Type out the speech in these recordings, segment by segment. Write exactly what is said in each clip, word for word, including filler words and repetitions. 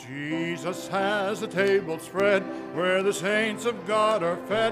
Jesus has a table spread where the saints of God are fed.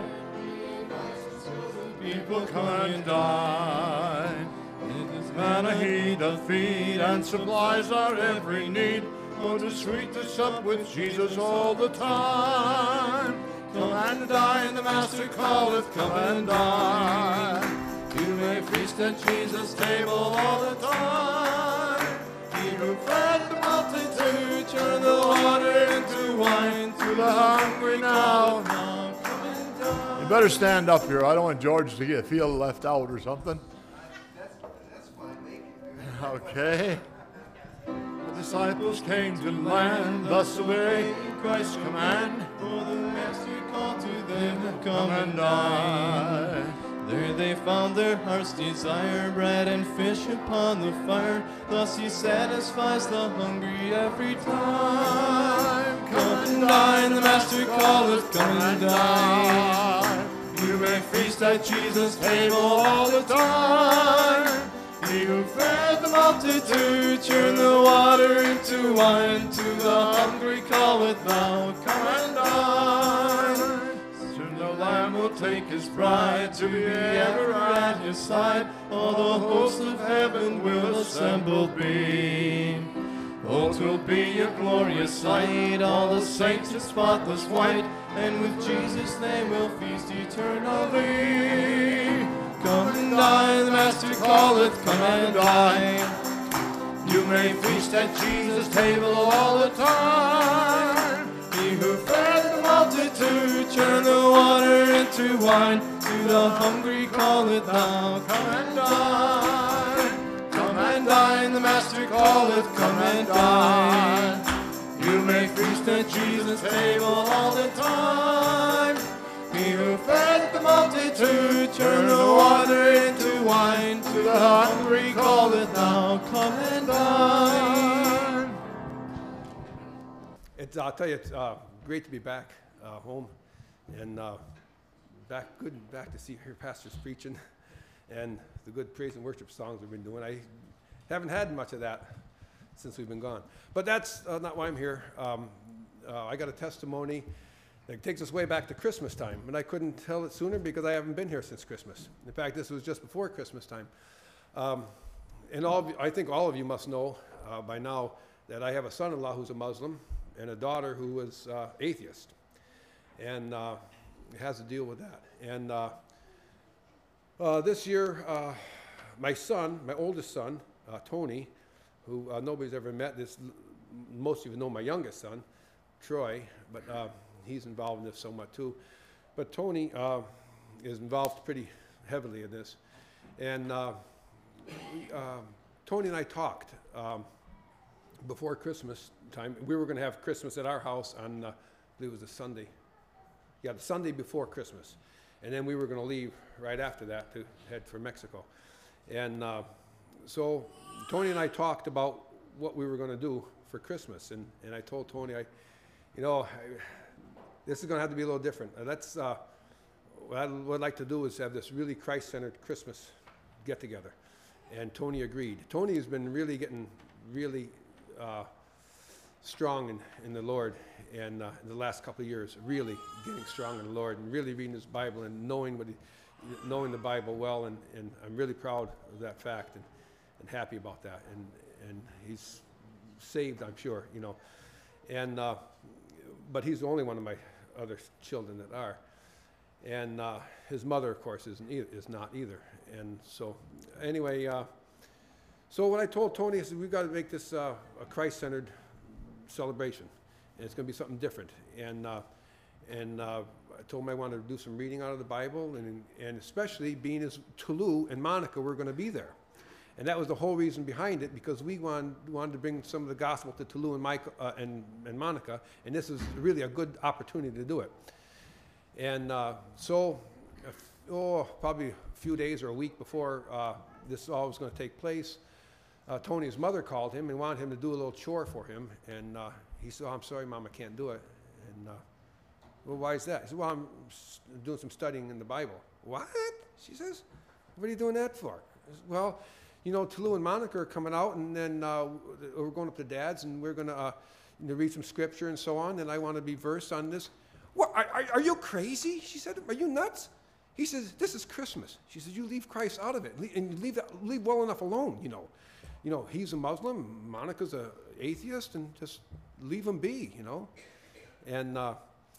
People come and dine. In his manna he doth feed and supplies our every need. Oh, 'tis sweet to sup with Jesus all the time. Come and dine, the Master calleth, come and dine. You may feast at Jesus' table all the time. He who fed the multitude, turned the water into wine. To the hungry now, now come and dine. You better stand up here. I don't want George to get feel left out or something. That's, that's fine. Thank you. Okay. The disciples came to land, thus obey Christ's command. For the Master called to them, Come and dine. There they found their heart's desire, bread and fish upon the fire. Thus he satisfies the hungry every time. Come and dine, the Master calleth, come and dine. You may feast at Jesus' table all the time. He who fed the multitude, Turn the water into wine. To the hungry calleth now, come and dine. soon the Lamb will take his bride to be Ever ever at his side, all the hosts of heaven will assembled be. Oh, 'twill be a glorious sight, all the saints in spotless white, and with Jesus' name we'll feast eternally. Come and dine, the Master calleth, come and dine. You may feast at Jesus' table all the time. He who fed the multitude, turned the water into wine. To the hungry calleth now, come and dine. Come and dine, the Master calleth, come and dine. You may feast at Jesus' table all the time. He who fed the multitude, turned the water into wine. To the hungry calleth now, come and dine. It's, I'll tell you, it's uh, great to be back uh, home and uh, back good back to see your pastors preaching and the good praise and worship songs we've been doing. I haven't had much of that since we've been gone. But that's uh, not why I'm here. Um, uh, I got a testimony that takes us way back to Christmas time, and I couldn't tell it sooner because I haven't been here since Christmas. In fact, this was just before Christmas time. Um, and all of you, I think all of you must know uh, by now that I have a son-in-law who's a Muslim and a daughter who is uh, atheist, and uh, has to deal with that. And uh, uh, this year, uh, my son, my oldest son, uh, Tony, who uh, nobody's ever met, this, most of you know my youngest son, Troy, but uh, he's involved in this somewhat too. But Tony uh, is involved pretty heavily in this. And uh, we, uh, Tony and I talked um, before Christmas time. We were going to have Christmas at our house on, uh, I believe it was a Sunday. Yeah, the Sunday before Christmas. And then we were going to leave right after that to head for Mexico. And uh, so Tony and I talked about what we were going to do for Christmas. And, and I told Tony, I, you know, I, this is going to have to be a little different. Uh, that's, uh, what, I, what I'd like to do is have this really Christ-centered Christmas get-together. And Tony agreed. Tony has been really getting really uh, strong in, in the Lord and uh, in the last couple of years, really getting strong in the Lord and really reading his Bible and knowing what he, knowing the Bible well. And, and I'm really proud of that fact and, and happy about that. And, and he's saved, I'm sure, you know. And, uh, but he's the only one of my other children that are. And uh, his mother, of course, isn't either, is not either. And so, anyway, uh, so what I told Tony, I said, we've got to make this uh, a Christ-centered celebration. And it's going to be something different. And, uh, and uh, I told him I wanted to do some reading out of the Bible, and, and especially being as Tulu and Monica were going to be there. And that was the whole reason behind it, because we wanted, wanted to bring some of the gospel to Tulu and, Mike, uh, and, and Monica, and this is really a good opportunity to do it. And uh, so, oh, probably a few days or a week before uh, this all was going to take place, uh, Tony's mother called him and wanted him to do a little chore for him. And uh, he said, oh, I'm sorry, Mom, I can't do it. And, uh, well, why is that? He said, well, I'm doing some studying in the Bible. What? She says, what are you doing that for? I said, well, you know, Tulu and Monica are coming out, and then uh, we're going up to Dad's, and we're going to, uh, to read some scripture and so on, and I want to be versed on this. What, are, are, are you crazy? She said, are you nuts? He says, this is Christmas. She says, you leave Christ out of it, and you leave, that, leave well enough alone, you know. You know, he's a Muslim, Monica's a atheist, and just leave him be, you know. And, uh,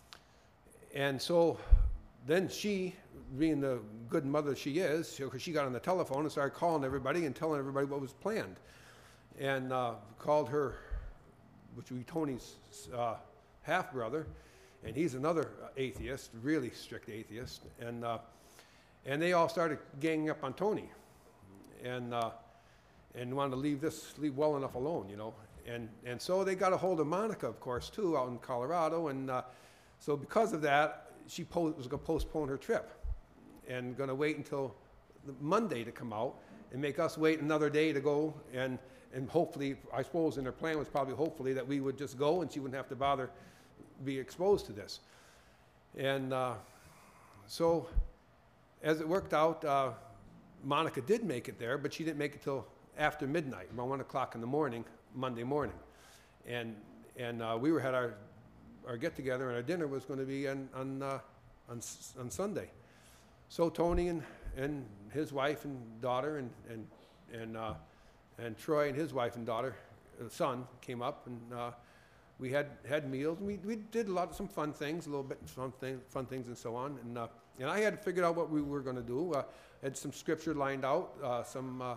and so then she, being the good mother she is, because she got on the telephone and started calling everybody and telling everybody what was planned. And uh, called her, which would be Tony's uh, half-brother, and he's another atheist, really strict atheist. And, uh, and they all started ganging up on Tony and, uh, and wanted to leave this, leave well enough alone, you know. And, and so they got a hold of Monica, of course, too, out in Colorado. And uh, so because of that, she po- was going to postpone her trip and going to wait until the Monday to come out and make us wait another day to go. And, and hopefully, I suppose in her plan was probably hopefully that we would just go and she wouldn't have to bother be exposed to this. And uh, so as it worked out, uh, Monica did make it there, but she didn't make it till after midnight, around one o'clock in the morning, Monday morning. And, and uh, we were had our, our get-together, and our dinner was going to be on, on, uh, on, on Sunday. So Tony and, and his wife and daughter and, and, and, uh, and Troy and his wife and daughter, uh, son, came up, and uh, we had, had meals, and we, we did a lot of some fun things, a little bit fun, thing, fun things and so on. And, uh, and I had figured out what we were going to do. Uh, had some scripture lined out, uh, some, uh,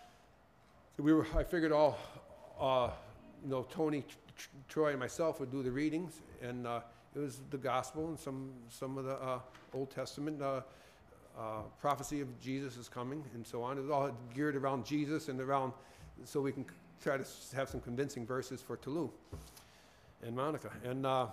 we were, I figured all, uh, you know, Tony, Tr- Troy, and myself would do the readings, and uh, it was the gospel and some, some of the uh, Old Testament uh, uh, prophecy of Jesus is coming and so on. It was all geared around Jesus and around, so we can try to have some convincing verses for Tulu and Monica. And uh,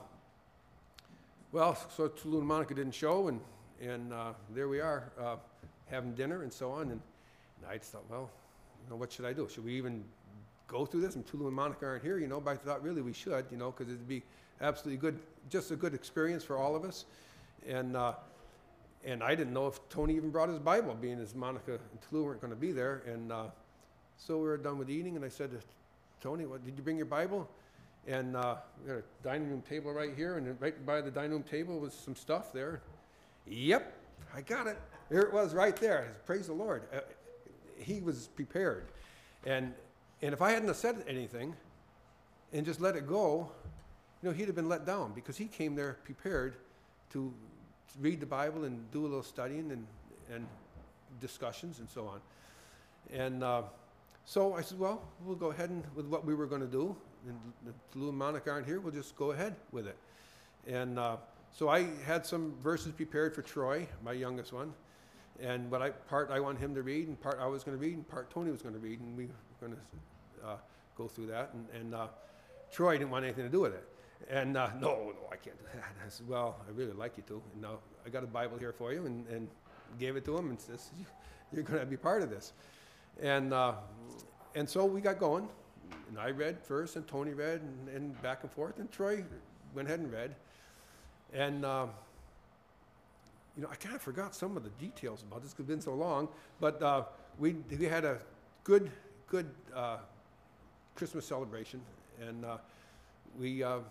well, so Tulu and Monica didn't show, and and uh, there we are uh, having dinner and so on. And, and I just thought, well, you know, what should I do? Should we even go through this? And Tulu and Monica aren't here, you know. But I thought really we should, you know, because it'd be absolutely good, just a good experience for all of us. And uh, and I didn't know if Tony even brought his Bible, being as Monica and Tulu weren't going to be there. And uh, so we were done with eating, and I said to Tony, "What, did you bring your Bible?" And uh, we got a dining room table right here, and right by the dining room table was some stuff there. Yep, I got it. There it was right there. Praise the Lord. Uh, he was prepared. And and if I hadn't have said anything and just let it go, you know, he'd have been let down, because he came there prepared to, to read the Bible and do a little studying and, and discussions and so on. And uh, so I said, well, we'll go ahead and with what we were going to do. And the Lou and Monica aren't here, we'll just go ahead with it. And uh, so I had some verses prepared for Troy, my youngest one, and what I part I want him to read, and part I was going to read, and part Tony was going to read, and we were going to uh, go through that. And, and uh, Troy didn't want anything to do with it. And uh, no, no, I can't do that. I said, well, I really like you to. And now I got a Bible here for you, and, and gave it to him, and says, you're going to be part of this. And uh, and so we got going. And I read first, and Tony read, and, and back and forth, and Troy went ahead and read. And, uh, you know, I kind of forgot some of the details about this because it's been so long, but uh, we, we had a good, good uh, Christmas celebration, and uh, we, uh,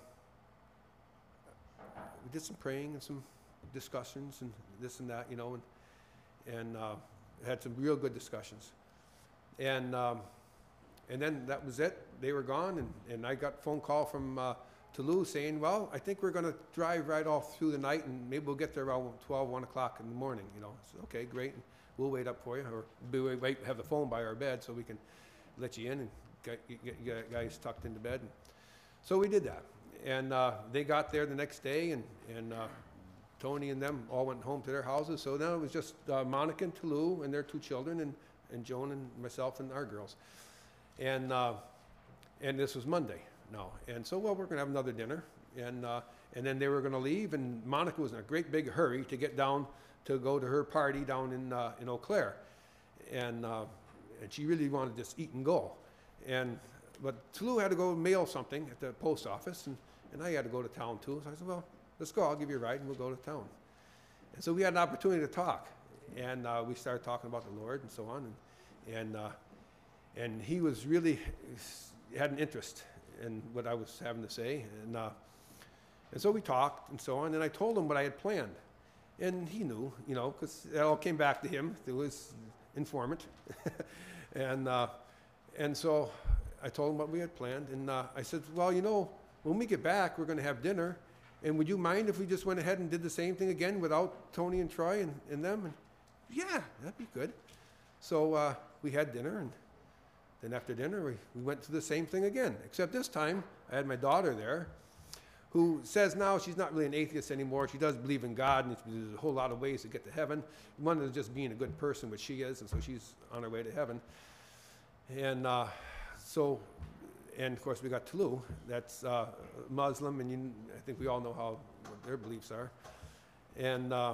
we did some praying and some discussions and this and that, you know, and, and uh, had some real good discussions. And um, And then that was it. They were gone, and, and I got a phone call from uh, Toulouse saying, well, I think we're going to drive right all through the night, and maybe we'll get there around twelve, one o'clock in the morning, you know. I said, okay, great. We'll wait up for you, or we wait, have the phone by our bed so we can let you in and get, get, get guys tucked into bed. And so we did that. And uh, they got there the next day, and, and uh, Tony and them all went home to their houses. So now it was just uh, Monica and Toulouse and their two children, and, and Joan and myself and our girls. And uh, and this was Monday now. And so, well, we're going to have another dinner. And uh, and then they were going to leave. And Monica was in a great big hurry to get down to go to her party down in uh, in Eau Claire. And uh, and she really wanted to just eat and go. And but Toulouse had to go mail something at the post office. And, and I had to go to town too. So I said, well, let's go. I'll give you a ride and we'll go to town. And so we had an opportunity to talk. And uh, we started talking about the Lord and so on. And, and uh, And he was really, had an interest and what I was having to say. And, uh, and so we talked and so on, and I told him what I had planned. And he knew, you know, because it all came back to him through his informant. and, uh, and so I told him what we had planned. And uh, I said, well, you know, when we get back, we're going to have dinner. And would you mind if we just went ahead and did the same thing again without Tony and Troy and, and them? And yeah, that'd be good. So uh, we had dinner, and then after dinner, we, we went to the same thing again. Except this time, I had my daughter there, who says now she's not really an atheist anymore. She does believe in God, and there's a whole lot of ways to get to heaven. One is just being a good person, which she is, and so she's on her way to heaven. And uh, so, and of course we got Tulu, that's uh, Muslim, and you, I think we all know how what their beliefs are. And uh,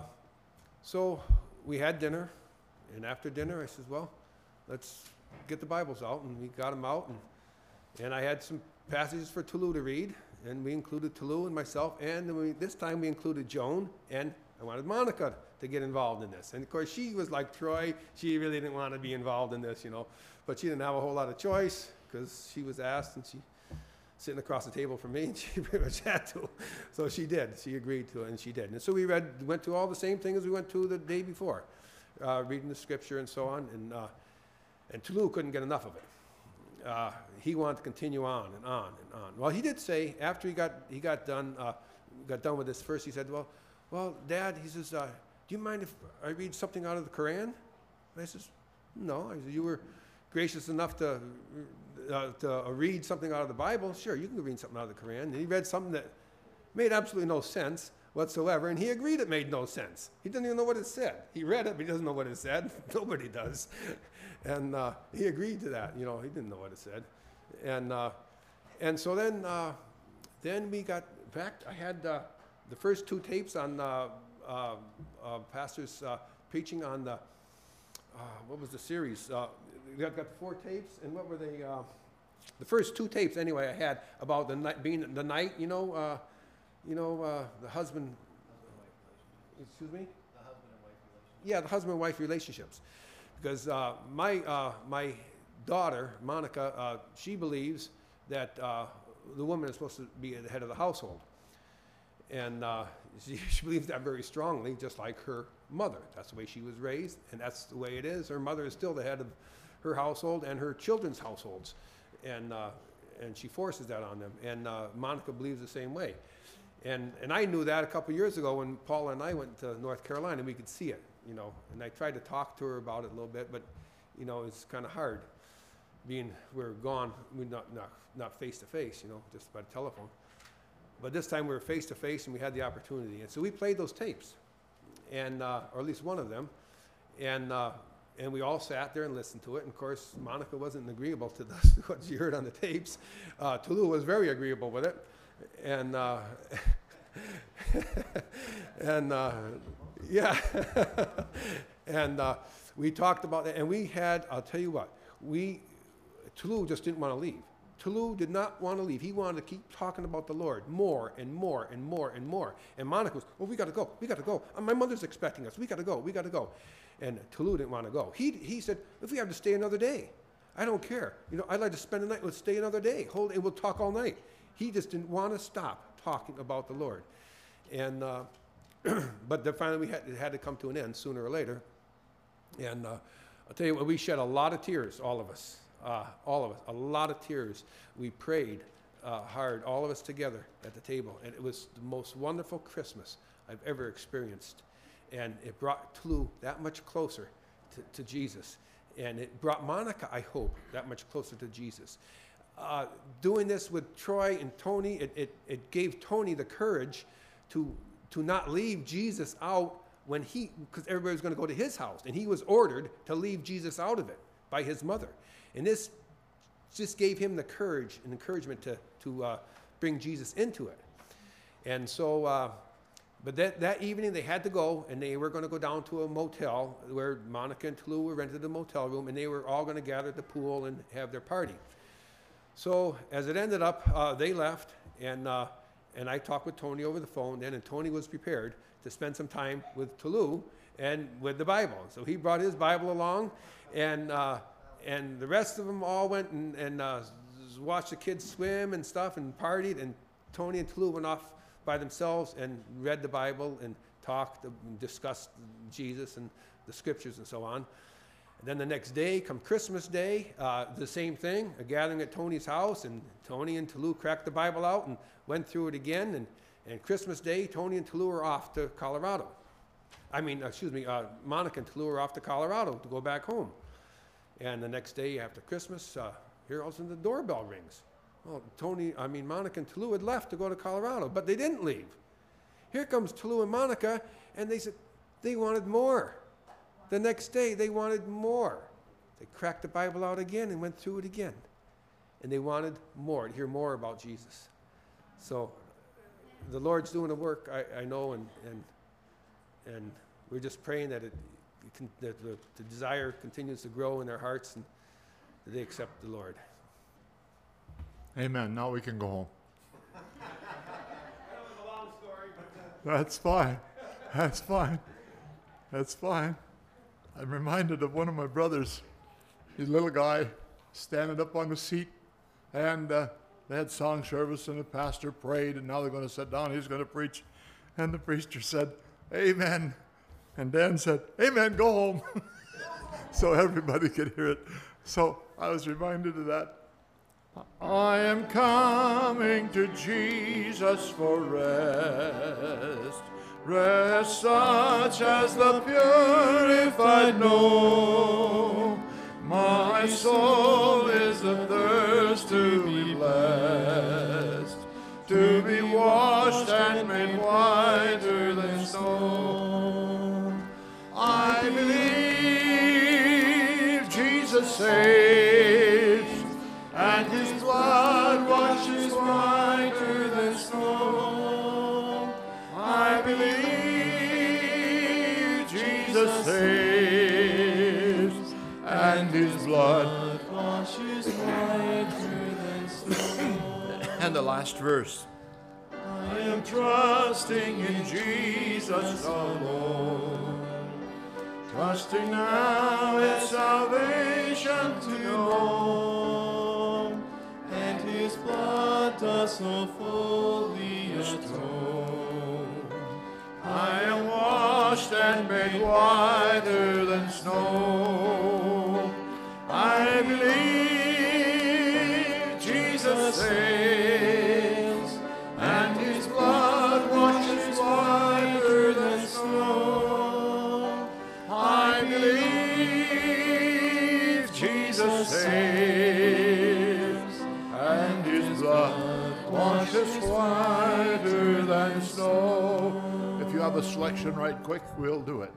so we had dinner, and after dinner I said, well, let's get the Bibles out, and we got them out, and, and I had some passages for Tulu to read. And we included Tulu and myself, and we, this time we included Joan, and I wanted Monica to get involved in this. And of course, she was like Troy. She really didn't want to be involved in this, you know. But she didn't have a whole lot of choice, because she was asked, and she sitting across the table from me, and she pretty much had to. So she did. She agreed to it, and she did. And so we read, went to all the same thing as we went to the day before, uh, reading the scripture and so on. And, uh, and Tulu couldn't get enough of it. Uh, he wanted to continue on and on and on. Well, he did say after he got he got done uh, got done with this first, he said, "Well, well, Dad," he says, uh, "do you mind if I read something out of the Quran?" And I says, "No." I said, "You were gracious enough to uh, to uh, read something out of the Bible. Sure, you can read something out of the Quran." And he read something that made absolutely no sense whatsoever, and he agreed it made no sense. He didn't even know what it said. He read it, but he doesn't know what it said. Nobody does. And uh, he agreed to that. You know, he didn't know what it said. And uh, and so then uh, then we got back. I had uh, the first two tapes on uh, uh, uh, pastors uh, preaching on the, uh, what was the series? Uh, we got, got four tapes, and what were they? Uh, the first two tapes, anyway, I had about the night, being the night, you know, uh, you know, uh, the husband, excuse me? The husband and wife relationship. Yeah, the husband and wife relationships. Because uh, my, uh, my daughter, Monica, uh, she believes that uh, the woman is supposed to be the head of the household. And uh, she, she believes that very strongly, just like her mother. That's the way she was raised, and that's the way it is. Her mother is still the head of her household and her children's households. And, uh, and she forces that on them. And uh, Monica believes the same way. And, and I knew that a couple years ago when Paula and I went to North Carolina, and we could see it. You know, and I tried to talk to her about it a little bit, but, you know, it's kind of hard being we're gone, we're not, not, not face to face, you know, just by telephone. But this time we were face to face, and we had the opportunity. And so we played those tapes, and, uh, or at least one of them. And, uh, and we all sat there and listened to it. And of course, Monica wasn't agreeable to the, what she heard on the tapes. Uh, Tulu was very agreeable with it. And, uh, and, uh, yeah, and uh, we talked about that, and we had, I'll tell you what, we, Tulu just didn't want to leave. Tulu did not want to leave. He wanted to keep talking about the Lord more and more and more and more. And Monica was, well, we got to go, we got to go. Uh, my mother's expecting us, we got to go, we got to go. And Tulu didn't want to go. He, he said, if we have to stay another day, I don't care. You know, I'd like to spend the night, let's stay another day, hold, and we'll talk all night. He just didn't want to stop talking about the Lord. And, uh, but then finally we had, it had to come to an end sooner or later. And uh, I'll tell you what, we shed a lot of tears, all of us, uh, all of us, a lot of tears. We prayed uh, hard, all of us together at the table. And it was the most wonderful Christmas I've ever experienced. And it brought Tulu that much closer to, to Jesus. And it brought Monica, I hope, that much closer to Jesus. Uh, doing this with Troy and Tony, it, it, it gave Tony the courage to to not leave Jesus out when he, because everybody was going to go to his house, and he was ordered to leave Jesus out of it by his mother. And this just gave him the courage and encouragement to, to uh, bring Jesus into it. And so, uh, but that, that evening they had to go, and they were going to go down to a motel where Monica and Tulu were rented a motel room, and they were all going to gather at the pool and have their party. So as it ended up, uh, they left, and uh, and I talked with Tony over the phone then, and Tony was prepared to spend some time with Tulu and with the Bible. So he brought his Bible along, and uh, and the rest of them all went and, and uh, watched the kids swim and stuff and partied, and Tony and Tulu went off by themselves and read the Bible and talked and discussed Jesus and the scriptures and so on. And then the next day, come Christmas Day, uh, the same thing, a gathering at Tony's house, and Tony and Tulu cracked the Bible out and went through it again. And, and Christmas Day, Tony and Tulu were off to Colorado. I mean, excuse me, uh, Monica and Tulu were off to Colorado to go back home. And the next day after Christmas, uh, here all of a sudden the doorbell rings. Well, Tony, I mean, Monica and Tulu had left to go to Colorado, but they didn't leave. Here comes Tulu and Monica, and they said they wanted more. The next day, they wanted more. They cracked the Bible out again and went through it again. And they wanted more, to hear more about Jesus. So the Lord's doing the work, I, I know, and, and, and we're just praying that, it, that the, the desire continues to grow in their hearts and that they accept the Lord. Amen. Now we can go home. That was a long story, but... That's fine. That's fine. That's fine. I'm reminded of one of my brothers, his little guy, standing up on the seat, and uh, they had song service, and the pastor prayed, and now they're going to sit down, he's going to preach. And the preacher said, amen. And Dan said, amen, go home. So everybody could hear it. So I was reminded of that. I am coming to Jesus for rest. Rest such as the purified know. My soul is athirst to be blessed, to be washed and made whiter than snow. I believe Jesus saves, and his blood washes whiter than snow. I believe Jesus saves, and his blood washes whiter than snow. And the last verse. I am trusting in Jesus alone, trusting now his salvation to know, and his blood does so fully atone. I am washed and made whiter than snow. I believe Jesus saves, and his blood washes whiter than snow. I believe Jesus saves, and his blood washes whiter than snow. If you have a selection right quick, we'll do it.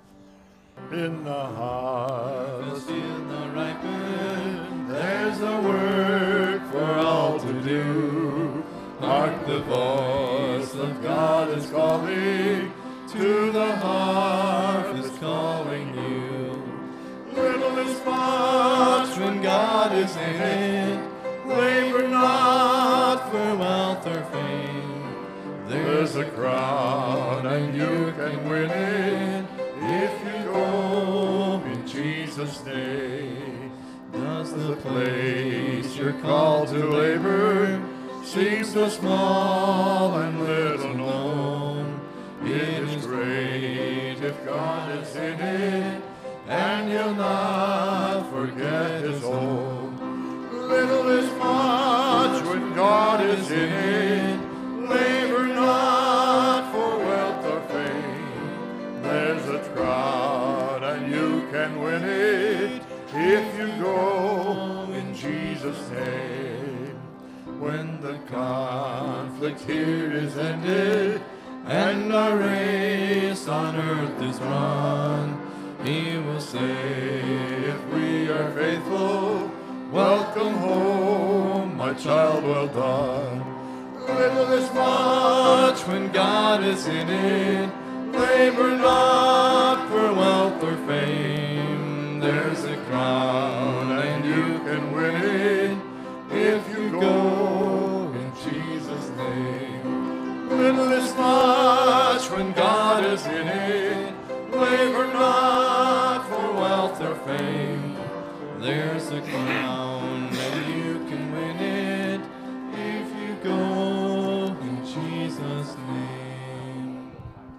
In the harvest, in the ripen, there's a work for all to do. Hark, the voice of God is calling, to the harvest calling you. Little is much when God is in it. Labor not for wealth or fame. There's a crown and you can win it if you go in Jesus' name. Does the place you're called to labor seem so small and little known? It is great if God is in it, and he'll not forget his own. Little is much when God is in it. Labor not for wealth or fame. There's a crown and you can win it if you go in Jesus' name. When the conflict here is ended and our race on earth is run, he will say, if we are faithful, welcome home, my child, well done. Little is much when God is in it. Labor not for wealth or fame. There's a crown and you can win it if you go in Jesus' name. Little is much when God is in it. Labor not for wealth or fame. There's a crown and you can win it if you go in Jesus' name.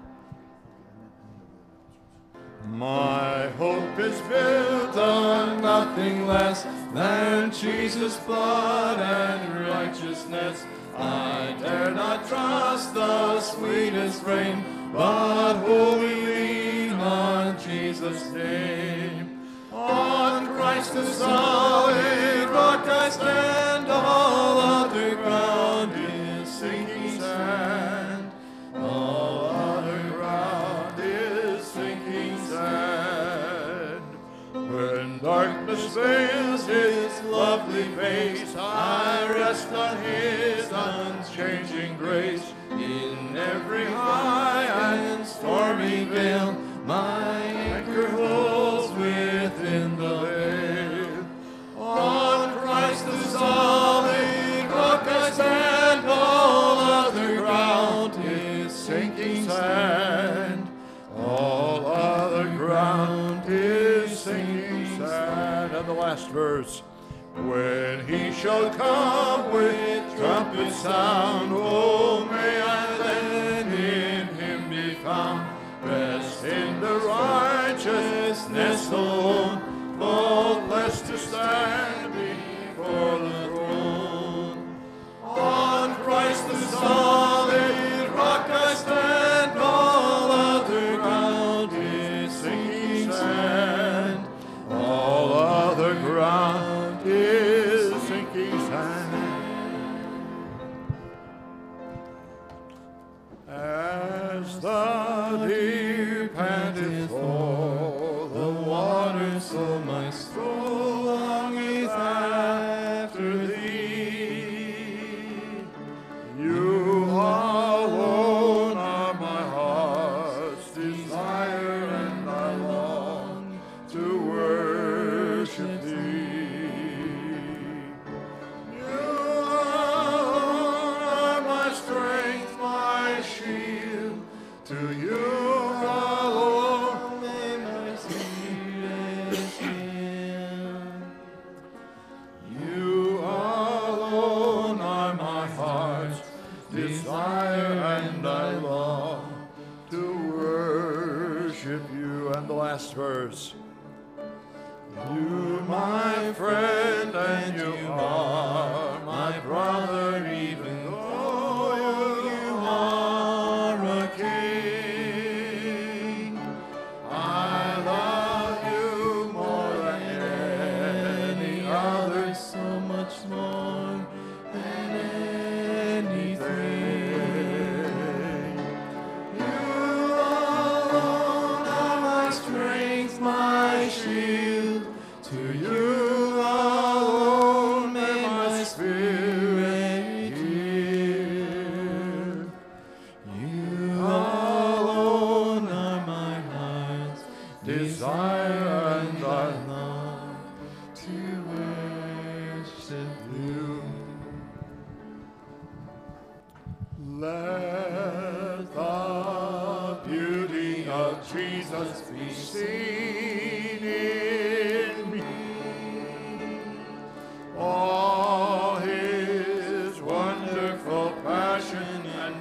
My hope is built On nothing less than Jesus' blood and righteousness. I dare not trust the sweetest frame, but wholly lean on Jesus' name. On Christ the solid rock I stand, all other ground is sinking sand. all other ground is sinking sand. When darkness veils his lovely face, I rest on his unchanging grace. In every high and stormy gale, my anchor holds within the veil. On Christ the solid rock I stand, all other ground is sinking sand. All other ground is sinking sand. And the last verse. When he shall come with trumpet sound, oh, may I then in him be found. Rest in the righteousness alone, faultless to stand before the throne. On Christ the solid rock I stand, all other ground is sinking sand. All other ground is sinking sand. As the deer panteth for the waters, So my soul longeth after thee. you alone are my heart's desire, and I long to worship thee. You alone are my strength, my shield. To you alone May my spirit yield. You alone are my heart's desire, and I long to worship you. And the last verse. You, my friend, and you are my brother, even though you are a king. I love you more than any other. So much more than anything. You alone are my strength, my shield. To you alone may my spirit yield. You alone are my heart's desire, and I long to worship you. Let the beauty of Jesus be seen in me. All his wonderful passion and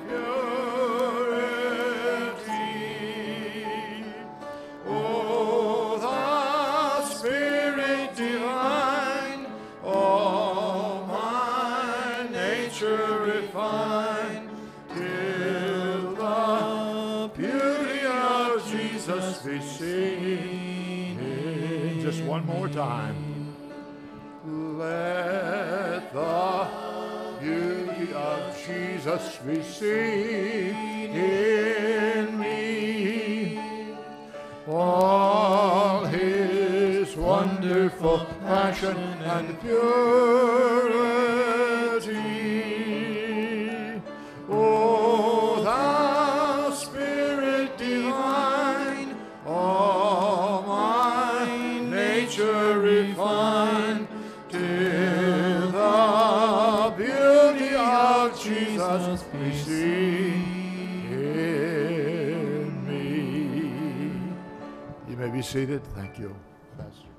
purity. Oh, the Spirit divine, all my nature refine, till the beauty of Jesus be seen. Just one more time. Let the beauty of Jesus be seen in me. All his wonderful passion and purity. Oh, the Spirit divine, all my nature refine, till the beauty of Jesus be seen in me. You may be seated. Thank you, Pastor.